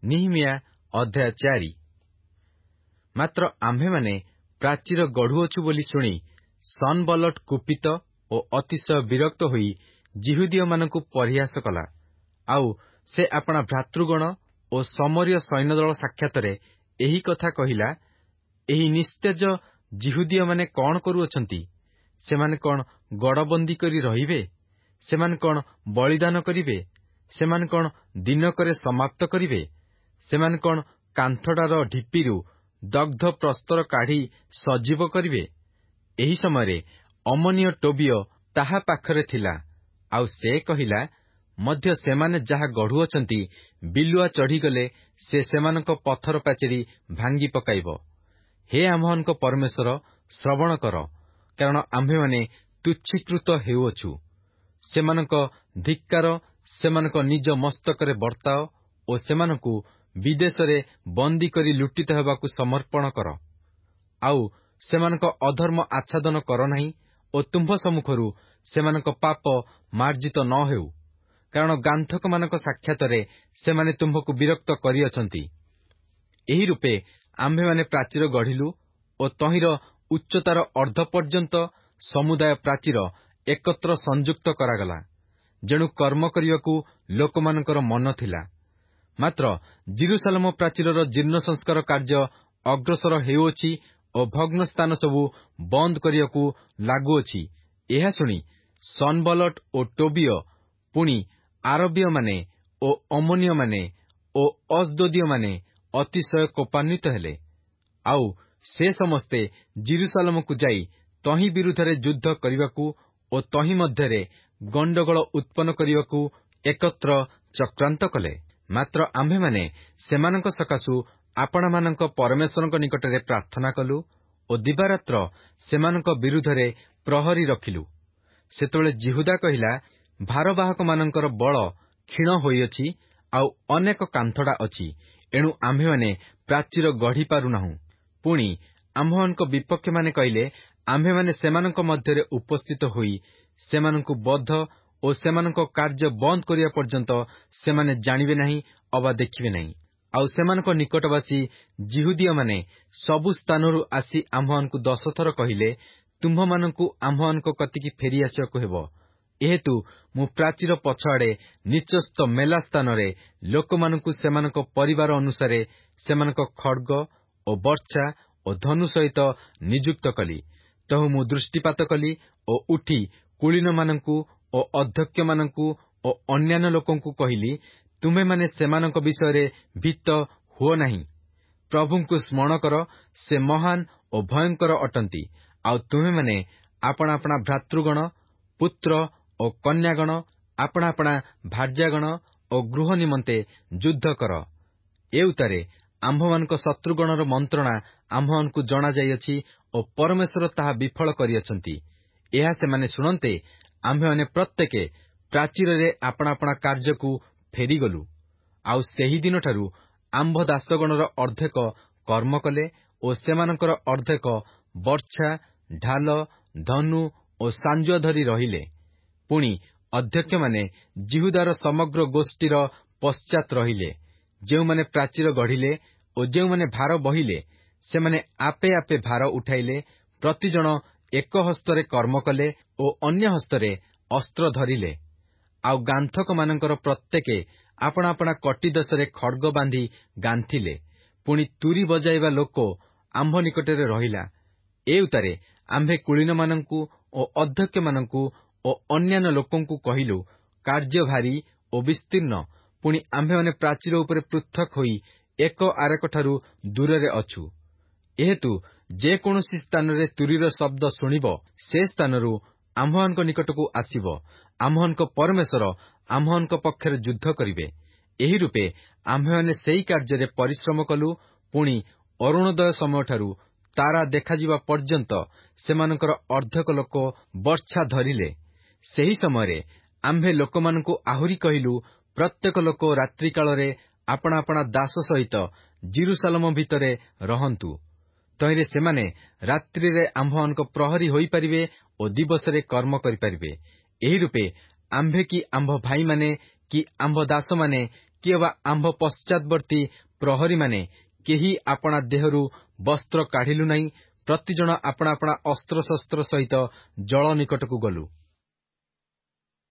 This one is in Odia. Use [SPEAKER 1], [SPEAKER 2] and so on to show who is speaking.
[SPEAKER 1] ନିହମିଆ ଅଧ୍ୟାୟ 4। ମାତ୍ର ଆମ୍ଭେମାନେ ପ୍ରାଚୀର ଗଢ଼ୁଅଛୁ ବୋଲି ଶୁଣି ସନବଲଟ କୁପିତ ଓ ଅତିଶୟ ବିରକ୍ତ ହୋଇ ଯିହୁଦୀୟମାନଙ୍କୁ ପରିହାସ କଲା। ଆଉ ସେ ଆପଣା ଭ୍ରାତୃଗଣ ଓ ସମରୀୟ ସୈନ୍ୟଦଳ ସାକ୍ଷାତରେ ଏହି କଥା କହିଲା, ଏହି ନିସ୍ତେଜ ଯିହୁଦୀୟମାନେ କଣ କରୁଅଛନ୍ତି? ସେମାନେ କଣ ଗଡ଼ବନ୍ଦୀ କରି ରହିବେ? ସେମାନେ କଣ ବଳିଦାନ କରିବେ? ସେମାନେ କଣ ଦିନକରେ ସମାପ୍ତ କରିବେ? ସେମାନେ କଣ କାନ୍ଥଟାର ଢିପିରୁ ଦଗ୍ଧ ପ୍ରସ୍ତର କାଢ଼ି ସଜୀବ କରିବେ? ଏହି ସମୟରେ ଅମନୀୟ ଟୋବିୟ ତାହା ପାଖରେ ଥିଲା। ଆଉ ସେ କହିଲା, ମଧ୍ୟ ସେମାନେ ଯାହା ଗଢ଼ୁଅଛନ୍ତି, ବିଲୁଆ ଚଢ଼ିଗଲେ ସେ ସେମାନଙ୍କ ପଥର ପାଚେରୀ ଭାଙ୍ଗି ପକାଇବ। ହେ ଆମ୍ଭମାନଙ୍କ ପରମେଶ୍ୱର, ଶ୍ରବଣ କର, କାରଣ ଆମ୍ଭେମାନେ ତୁଚ୍ଛୀକୃତ ହେଉଅଛୁ। ସେମାନଙ୍କ ଧିକ୍କାର ସେମାନଙ୍କ ନିଜ ମସ୍ତକରେ ବର୍ତ୍ତାଅ ଓ ସେମାନଙ୍କୁ ବିଦେଶରେ ବନ୍ଦୀ କରି ଲୁଟିତ ହେବାକୁ ସମର୍ପଣ କର। ଆଉ ସେମାନଙ୍କ ଅଧର୍ମ ଆଚ୍ଛାଦନ କର ନାହିଁ ଓ ତୁମ୍ଭ ସମ୍ମୁଖରୁ ସେମାନଙ୍କ ପାପ ମାର୍ଜିତ ନ ହେଉ, କାରଣ ଗାନ୍ଧକମାନଙ୍କ ସାକ୍ଷାତରେ ସେମାନେ ତୁମ୍ଭକୁ ବିରକ୍ତ କରିଅଛନ୍ତି। ଏହି ରୂପେ ଆମ୍ଭେମାନେ ପ୍ରାଚୀର ଗଢ଼ିଲୁ ଓ ତହିଁର ଉଚ୍ଚତାର ଅର୍ଦ୍ଧ ପର୍ଯ୍ୟନ୍ତ ସମୁଦାୟ ପ୍ରାଚୀର ଏକତ୍ର ସଂଯୁକ୍ତ କରାଗଲା, ଯେଣୁ କର୍ମ କରିବାକୁ ଲୋକମାନଙ୍କର ମନ ଥିଲା। ମାତ୍ର ଜିରୁସାଲେମ ପ୍ରାଚୀରର ଜୀର୍ଣ୍ଣ ସଂସ୍କାର କାର୍ଯ୍ୟ ଅଗ୍ରସର ହେଉଅଛି ଓ ଭଗ୍ନ ସ୍ଥାନ ସବୁ ବନ୍ଦ କରିବାକୁ ଲାଗୁଅଛି। ଏହା ଶୁଣି ସନବଲଟ ଓ ଟୋବିୟ, ପୁଣି ଆରବୀୟମାନେ ଓ ଅମୋନୀୟମାନେ ଓ ଅସଦୋଦୀୟମାନେ ଅତିଶୟ କୋପାନ୍ୱିତ ହେଲେ। ଆଉ ସେ ସମସ୍ତେ ଜିରୁସାଲେମକୁ ଯାଇ ତହିଁ ବିରୁଦ୍ଧରେ ଯୁଦ୍ଧ କରିବାକୁ ଓ ତହିଁ ମଧ୍ୟରେ ଗଣ୍ଡଗୋଳ ଉତ୍ପନ୍ନ କରିବାକୁ ଏକତ୍ର ଚକ୍ରାନ୍ତ କଲେ। ମାତ୍ର ଆମ୍ଭେମାନେ ସେମାନଙ୍କ ସକାଶୁ ଆପଣମାନଙ୍କ ପରମେଶ୍ୱରଙ୍କ ନିକଟରେ ପ୍ରାର୍ଥନା କଲୁ ଓ ଦିବାରାତ୍ର ସେମାନଙ୍କ ବିରୁଦ୍ଧରେ ପ୍ରହରୀ ରଖିଲୁ। ସେତେବେଳେ ଯିହୁଦା କହିଲା, ଭାରବାହକମାନଙ୍କର ବଳ କ୍ଷୀଣ ହୋଇଅଛି, ଆଉ ଅନେକ କାନ୍ଥଡ଼ା ଅଛି, ଏଣୁ ଆମ୍ଭେମାନେ ପ୍ରାଚୀର ଗଢ଼ି ପାରୁନାହୁଁ। ପୁଣି ଆମ୍ଭମାନଙ୍କ ବିପକ୍ଷମାନେ କହିଲେ, ଆମ୍ଭେମାନେ ସେମାନଙ୍କ ମଧ୍ୟରେ ଉପସ୍ଥିତ ହୋଇ ସେମାନଙ୍କୁ ବଦ୍ଧ ଓ ସେମାନଙ୍କ କାର୍ଯ୍ୟ ବନ୍ଦ କରିବା ପର୍ଯ୍ୟନ୍ତ ସେମାନେ ଜାଣିବେ ନାହିଁ ଅବା ଦେଖିବେ ନାହିଁ। ଆଉ ସେମାନଙ୍କ ନିକଟବାସୀ ଯିହୁଦୀୟମାନେ ସବୁ ସ୍ଥାନରୁ ଆସି ଆମ୍ଭମାନଙ୍କୁ 10 ଥର କହିଲେ, ତୁମ୍ଭମାନଙ୍କୁ ଆମ୍ଭମାନଙ୍କ କତିକି ଫେରିଆସିବାକୁ ହେବ। ଏହେତୁ ମୁଁ ପ୍ରାଚୀର ପଛଆଡ଼େ ନିଚସ୍ତ ମେଲା ସ୍ଥାନରେ ଲୋକମାନଙ୍କୁ ସେମାନଙ୍କ ପରିବାର ଅନୁସାରେ ସେମାନଙ୍କ ଖଡ୍ଗ ଓ ବର୍ଚ୍ଛା ଓ ଧନୁ ସହିତ ନିଯୁକ୍ତ କଲି। ତହୁ ମୁଁ ଦୃଷ୍ଟିପାତ କଲି ଓ ଉଠି କୁଳୀନମାନଙ୍କୁ ଓ ଅଧ୍ୟକ୍ଷମାନଙ୍କୁ ଓ ଅନ୍ୟାନ୍ୟ ଲୋକଙ୍କୁ କହିଲି, ତୁମେମାନେ ସେମାନଙ୍କ ବିଷୟରେ ଭୀତ ହୁଅ ନାହିଁ। ପ୍ରଭୁଙ୍କୁ ସ୍ମରଣ କର, ସେ ମହାନ ଓ ଭୟଙ୍କର ଅଟନ୍ତି। ଆଉ ତୁମେମାନେ ଆପଣା ଆପଣା ଭ୍ରାତୃଗଣ, ପୁତ୍ର ଓ କନ୍ୟାଗଣ, ଆପଣା ଆପଣା ଭାର୍ଯ୍ୟାଗଣ ଓ ଗୃହ ନିମନ୍ତେ ଯୁଦ୍ଧ କର। ଏଉତାରେ ଆମ୍ଭମାନଙ୍କ ଶତ୍ରୁଗଣର ମନ୍ତ୍ରଣା ଆମ୍ଭମାନଙ୍କୁ ଜଣାଯାଇଅଛି ଓ ପରମେଶ୍ୱର ତାହା ବିଫଳ କରିଅଛନ୍ତି। ଏହା ସେମାନେ ଶୁଣନ୍ତେ ଆମ୍ଭେମାନେ ପ୍ରତ୍ୟେକେ ପ୍ରାଚୀରରେ ଆପଣା ଆପଣା କାର୍ଯ୍ୟକୁ ଫେରିଗଲୁ। ଆଉ ସେହିଦିନଠାରୁ ଆମ୍ଭ ଦାସଗଣର ଅର୍ଦ୍ଧେକ କର୍ମ କଲେ ଓ ସେମାନଙ୍କର ଅର୍ଦ୍ଧେକ ବର୍ଚ୍ଛା, ଢାଲ, ଧନୁ ଓ ସାଞ୍ଜୁଆ ଧରି ରହିଲେ। ପୁଣି ଅଧ୍ୟକ୍ଷମାନେ ଯିହୁଦାର ସମଗ୍ର ଗୋଷ୍ଠୀର ପଶ୍ଚାତ୍ ରହିଲେ। ଯେଉଁମାନେ ପ୍ରାଚୀର ଗଢ଼ିଲେ ଓ ଯେଉଁମାନେ ଭାର ବହିଲେ, ସେମାନେ ଆପେ ଆପେ ଭାର ଉଠାଇଲେ। ପ୍ରତିଜଣ ଏକ ହସ୍ତରେ କର୍ମ କଲେ ଓ ଅନ୍ୟ ହସ୍ତରେ ଅସ୍ତ୍ର ଧରିଲେ। ଆଉ ଗାନ୍ଥକମାନଙ୍କର ପ୍ରତ୍ୟେକେ ଆପଣା ଆପଣା କଟିଦେଶରେ ଖଡ୍ଗ ବାନ୍ଧି ଗାନ୍ଥିଲେ। ପୁଣି ତୁରୀ ବଜାଇବା ଲୋକ ଆମ୍ଭ ନିକଟରେ ରହିଲା। ଏଉତାରେ ଆମ୍ଭେ କୁଳୀନମାନଙ୍କୁ ଓ ଅଧ୍ୟକ୍ଷମାନଙ୍କୁ ଓ ଅନ୍ୟାନ୍ୟ ଲୋକଙ୍କୁ କହିଲୁ, କାର୍ଯ୍ୟ ଭାରୀ ଓ ବିସ୍ତୀର୍ଣ୍ଣ। ପୁଣି ଆମ୍ଭେମାନେ ପ୍ରାଚୀର ଉପରେ ପୃଥକ୍ ହୋଇ ଏକ ଆରେକଠାରୁ ଦୂରରେ ଅଛୁ। ଏହେତୁ ଯେକୌଣସି ସ୍ଥାନରେ ତୁରୀର ଶବ୍ଦ ଶୁଣିବ, ସେ ସ୍ଥାନରୁ ଆମ୍ଭମାନଙ୍କ ନିକଟକୁ ଆସିବ। ଆମ୍ଭମାନଙ୍କ ପରମେଶ୍ୱର ଆମ୍ଭମାନଙ୍କ ପକ୍ଷରେ ଯୁଦ୍ଧ କରିବେ। ଏହି ରୂପେ ଆମ୍ଭେମାନେ ସେହି କାର୍ଯ୍ୟରେ ପରିଶ୍ରମ କଲୁ। ପୁଣି ଅରୁଣୋଦୟ ସମୟଠାରୁ ତାରା ଦେଖାଯିବା ପର୍ଯ୍ୟନ୍ତ ସେମାନଙ୍କର ଅର୍ଦ୍ଧେକ ଲୋକ ବର୍ଚ୍ଛା ଧରିଲେ। ସେହି ସମୟରେ ଆମ୍ଭେ ଲୋକମାନଙ୍କୁ ଆହୁରି କହିଲୁ, ପ୍ରତ୍ୟେକ ଲୋକ ରାତ୍ରିକାଳରେ ଆପଣା ଆପଣା ଦାସ ସହିତ ଜିରୁସାଲେମ ଭିତରେ ରହନ୍ତୁ। ତହିଁରେ ସେମାନେ ରାତ୍ରିରେ ଆମ୍ଭମାନଙ୍କ ପ୍ରହରୀ ହୋଇପାରିବେ ଓ ଦିବସରେ କର୍ମ କରିପାରିବେ। ଏହି ରୂପେ ଆମ୍ଭେ କି ଆମ୍ଭ ଭାଇମାନେ କି ଆମ୍ଭ ଦାସମାନେ କିଏ ବା ଆମ୍ଭ ପଶ୍ଚାତବର୍ତ୍ତୀ ପ୍ରହରୀମାନେ କେହି ଆପଣା ଦେହରୁ ବସ୍ତ୍ର କାଢ଼ିଲୁ ନାହିଁ, ପ୍ରତିଜଣ ଆପଣା ଆପଣା ଅସ୍ତ୍ରଶସ୍ତ୍ର ସହିତ ଜଳ ନିକଟକୁ ଗଲୁ।